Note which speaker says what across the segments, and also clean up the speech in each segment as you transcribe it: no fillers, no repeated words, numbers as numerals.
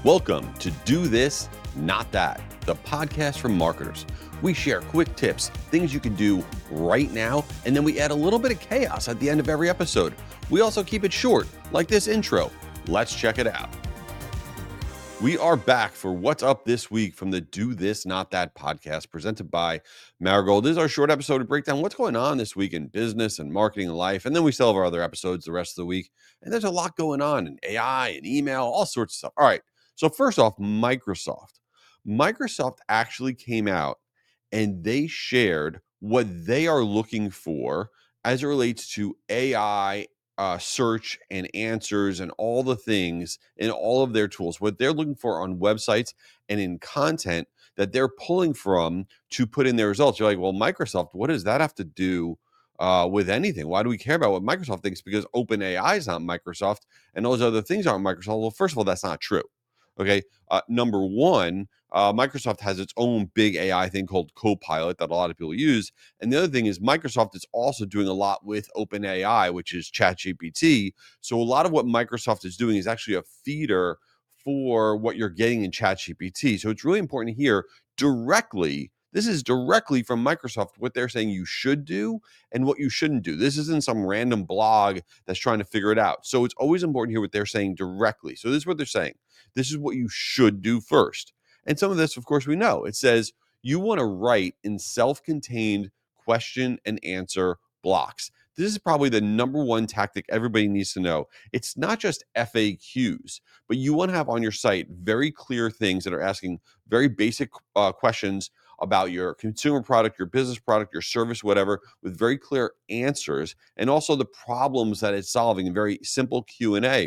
Speaker 1: Welcome to Do This, Not That, the podcast for marketers. We share quick tips, things you can do right now, and then we add a little bit of chaos at the end of every episode. We also keep it short, like this intro. Let's check it out. We are back for What's Up This Week from the Do This, Not That podcast presented by Marigold. This is our short episode to break down what's going on this week in business and marketing and life. And then we still have our other episodes the rest of the week. And there's a lot going on in AI and email, all sorts of stuff. All right. So first off, Microsoft. Microsoft actually came out and they shared what they are looking for as it relates to AI search and answers and all the things in all of their tools, what they're looking for on websites and in content that they're pulling from to put in their results. You're like, well, Microsoft, what does that have to do with anything? Why do we care about what Microsoft thinks? Because OpenAI is not Microsoft and those other things aren't Microsoft. Well, first of all, that's not true. Okay. Number one, Microsoft has its own big AI thing called Copilot that a lot of people use. And the other thing is Microsoft is also doing a lot with OpenAI, which is ChatGPT. So a lot of what Microsoft is doing is actually a feeder for what you're getting in ChatGPT. So it's really important to hear directly. This is directly from Microsoft, what they're saying you should do and what you shouldn't do. This isn't some random blog that's trying to figure it out. So it's always important to hear what they're saying directly. So this is what they're saying. This is what you should do first. And some of this, of course, we know. It says you want to write in self-contained question and answer blocks. This is probably the number one tactic everybody needs to know. It's not just FAQs, but you want to have on your site very clear things that are asking very basic questions about your consumer product, your business product, your service, whatever, with very clear answers, and also the problems that it's solving in very simple Q&A.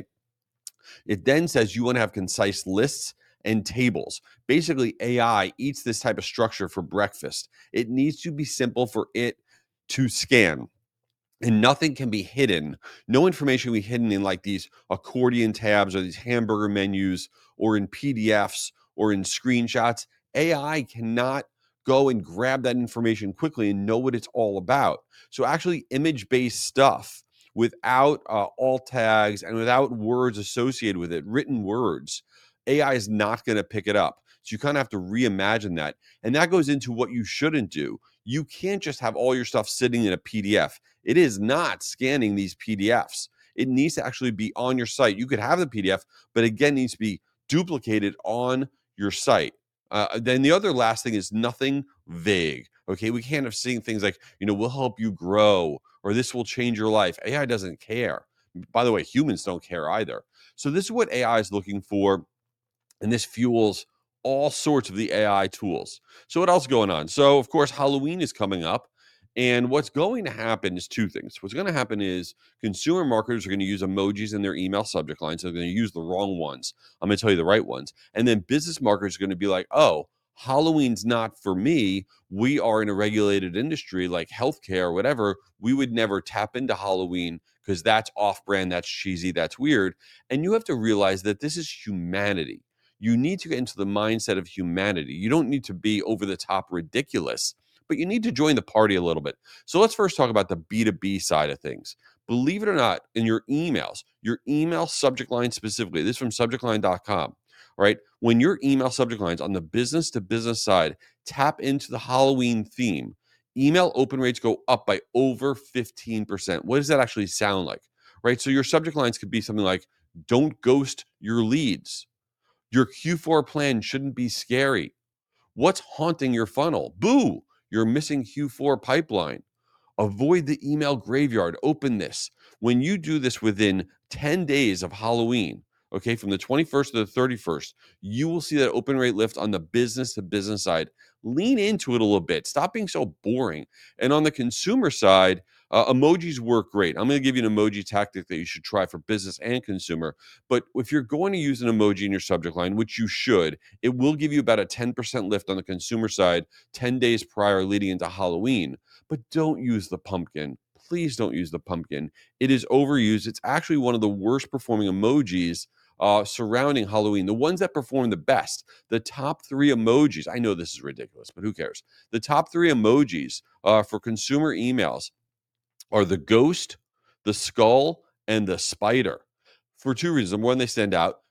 Speaker 1: It then says you want to have concise lists and tables. Basically, AI eats this type of structure for breakfast. It needs to be simple for it to scan. And nothing can be hidden. No information can be hidden in like these accordion tabs or these hamburger menus or in PDFs or in screenshots. AI cannot go and grab that information quickly and know what it's all about. So actually image-based stuff without alt tags and without words associated with it, written words, AI is not going to pick it up. So you kind of have to reimagine that. And that goes into what you shouldn't do. You can't just have all your stuff sitting in a PDF. It is not scanning these PDFs. It needs to actually be on your site. You could have the PDF, but again, needs to be duplicated on your site. Then the other last thing is nothing vague. Okay, we can't have seen things like, we'll help you grow or this will change your life. AI doesn't care. By the way, humans don't care either. So this is what AI is looking for, and this fuels all sorts of the AI tools. So what else is going on? So of course, Halloween is coming up. And what's going to happen is two things. What's going to happen is consumer marketers are going to use emojis in their email subject line. So they're going to use the wrong ones. I'm going to tell you the right ones. And then business marketers are going to be like, oh, Halloween's not for me. We are in a regulated industry like healthcare or whatever. We would never tap into Halloween because that's off-brand, that's cheesy, that's weird. And you have to realize that this is humanity. You need to get into the mindset of humanity. You don't need to be over the top ridiculous, but you need to join the party a little bit. So let's first talk about the B2B side of things. Believe it or not, in your emails, your email subject line specifically, this is from subjectline.com, right? When your email subject lines on the business to business side tap into the Halloween theme, email open rates go up by over 15%. What does that actually sound like, right? So your subject lines could be something like, don't ghost your leads. Your Q4 plan shouldn't be scary. What's haunting your funnel? Boo, you're missing Q4 pipeline. Avoid the email graveyard. Open this. When you do this within 10 days of Halloween, okay, from the 21st to the 31st, you will see that open rate lift on the business to business side. Lean into it a little bit. Stop being so boring. And on the consumer side, emojis work great. I'm going to give you an emoji tactic that you should try for business and consumer. But if you're going to use an emoji in your subject line, which you should, it will give you about a 10% lift on the consumer side 10 days prior leading into Halloween. But don't use the pumpkin. Please don't use the pumpkin. It is overused. It's actually one of the worst performing emojis surrounding Halloween. The ones that perform the best, the top three emojis. I know this is ridiculous, but who cares? The top three emojis for consumer emails are the ghost, the skull, and the spider. For two reasons. Number one, they stand out.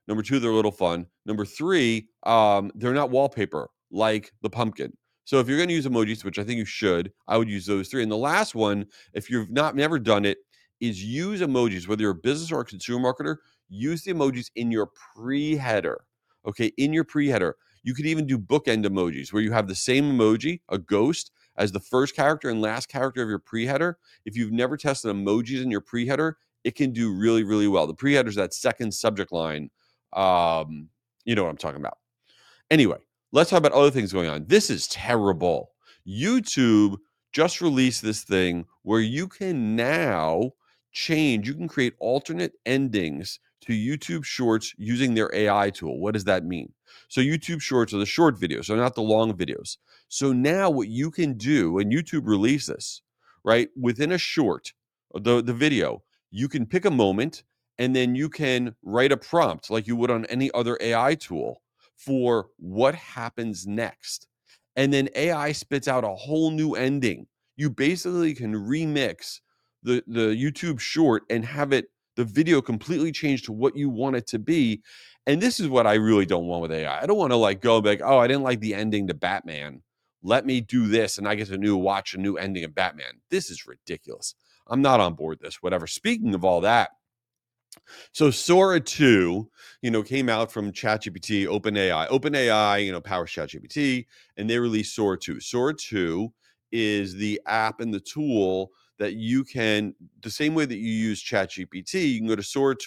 Speaker 1: Number two, they're a little fun. Number three, they're not wallpaper like the pumpkin. So if you're going to use emojis, which I think you should, I would use those three. And the last one, if you've never done it, is use emojis. Whether you're a business or a consumer marketer, use the emojis in your pre-header. Okay, in your pre-header. You could even do bookend emojis where you have the same emoji, a ghost, as the first character and last character of your pre-header. If you've never tested emojis in your pre-header, it can do really, really well. The pre-header is that second subject line. You know what I'm talking about. Anyway, let's talk about other things going on. This is terrible. YouTube just released this thing where you can now you can create alternate endings to YouTube Shorts using their AI tool. What does that mean? So YouTube Shorts are the short videos, so not the long videos. So now what you can do, and YouTube released this, right? Within a short, the video, you can pick a moment and then you can write a prompt like you would on any other AI tool for what happens next. And then AI spits out a whole new ending. You basically can remix the YouTube short and have the video completely change to what you want it to be. And this is what I really don't want with AI. I don't want to like go back, oh, I didn't like the ending to Batman. Let me do this and I get to watch a new ending of Batman. This is ridiculous. I'm not on board this, whatever. Speaking of all that, so Sora 2, came out from ChatGPT, OpenAI. OpenAI, powers ChatGPT, and they released Sora 2. Sora 2 is the app and the tool that you can, the same way that you use ChatGPT, you can go to Sora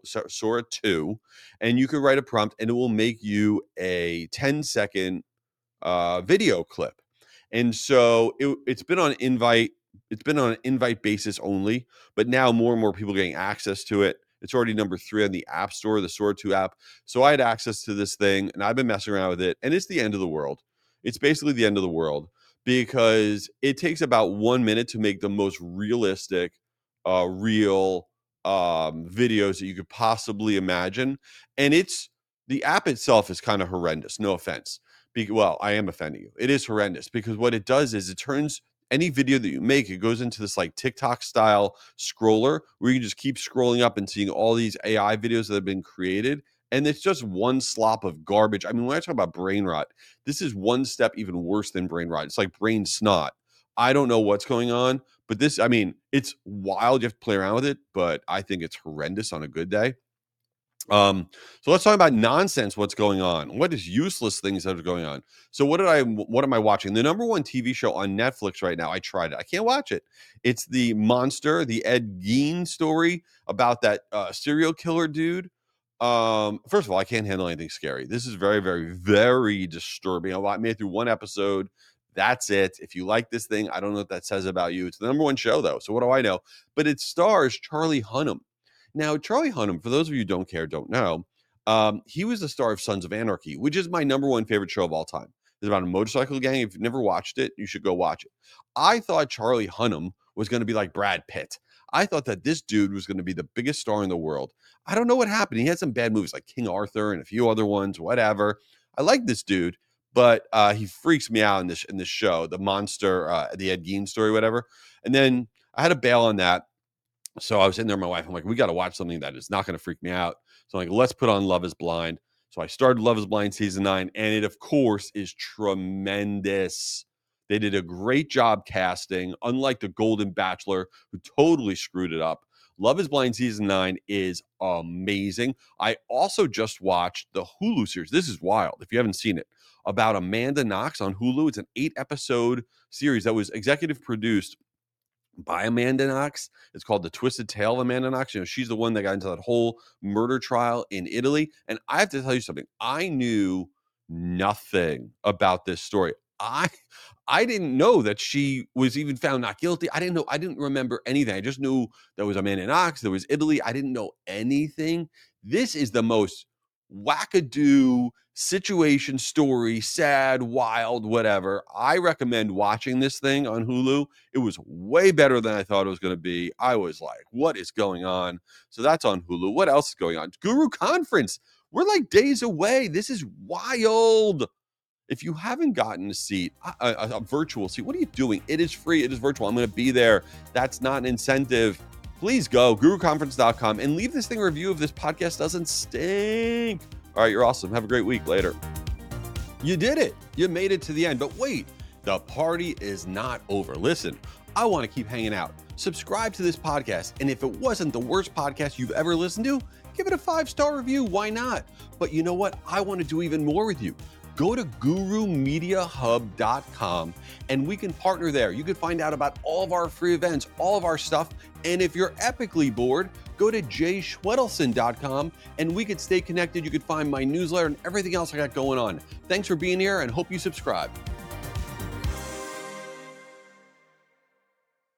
Speaker 1: 2, and you can write a prompt, and it will make you a 10-second video clip. And so it's been on invite. It's been on an invite basis only, but now more and more people getting access to it. It's already number 3 on the App Store, the Sora 2 app. So I had access to this thing, and I've been messing around with it, and it's the end of the world. It's basically the end of the world because it takes about 1 minute to make the most realistic, real videos that you could possibly imagine. And the app itself is kind of horrendous. No offense. Well, I am offending you. It is horrendous because what it does is it turns any video that you make, it goes into this like TikTok style scroller where you can just keep scrolling up and seeing all these AI videos that have been created. And it's just one slop of garbage. I mean, when I talk about brain rot, this is one step even worse than brain rot. It's like brain snot. I don't know what's going on, but it's wild. You have to play around with it, but I think it's horrendous on a good day. So let's talk about nonsense. What's going on? What is useless things that are going on? So what am I watching? The number one TV show on Netflix right now. I tried it. I can't watch it. It's the Monster, the Ed Gein story about that serial killer dude. First of all, I can't handle anything scary. This is very, very, very disturbing. I made it through one episode. That's it. If you like this thing, I don't know what that says about you. It's the number one show though. So what do I know? But it stars Charlie Hunnam. Now, Charlie Hunnam, for those of you who don't know, he was the star of Sons of Anarchy, which is my number one favorite show of all time. It's about a motorcycle gang. If you've never watched it, you should go watch it. I thought Charlie Hunnam was going to be like Brad Pitt. I thought that this dude was going to be the biggest star in the world. I don't know what happened. He had some bad movies like King Arthur and a few other ones, whatever. I like this dude, but he freaks me out in this show, the Monster, the Ed Gein story, whatever. And then I had to bail on that. So I was sitting there with my wife. I'm like, we got to watch something that is not going to freak me out. So I'm like, let's put on Love is Blind. So I started Love is Blind season 9, and it, of course, is tremendous. They did a great job casting, unlike The Golden Bachelor, who totally screwed it up. Love is Blind season 9 is amazing. I also just watched the Hulu series. This is wild if you haven't seen it, about Amanda Knox on Hulu. It's an 8-episode series that was executive produced by Amanda Knox. It's called The Twisted Tale of Amanda Knox. She's the one that got into that whole murder trial in Italy. And I have to tell you something. I knew nothing about this story. I didn't know that she was even found not guilty. I didn't remember anything. I just knew there was Amanda Knox, there was Italy. I didn't know anything. This is the most wackadoo situation, story, sad, wild, whatever. I recommend watching this thing on Hulu. It was way better than I thought it was going to be. I was like, what is going on? So that's on Hulu. What else is going on? Guru Conference. We're like days away. This is wild. If you haven't gotten a seat, a virtual seat, what are you doing? It is free. It is virtual. I'm going to be there. That's not an incentive. please go guruconference.com and leave this thing a review if this podcast doesn't stink. All right, you're awesome. Have a great week. Later. You did it. You made it to the end. But wait, the party is not over. Listen, I want to keep hanging out. Subscribe to this podcast. And if it wasn't the worst podcast you've ever listened to, give it a 5-star review. Why not? But you know what? I want to do even more with you. Go to gurumediahub.com and we can partner there. You can find out about all of our free events, all of our stuff. And if you're epically bored, go to jayschwedelson.com and we could stay connected. You could find my newsletter and everything else I got going on. Thanks for being here and hope you subscribe.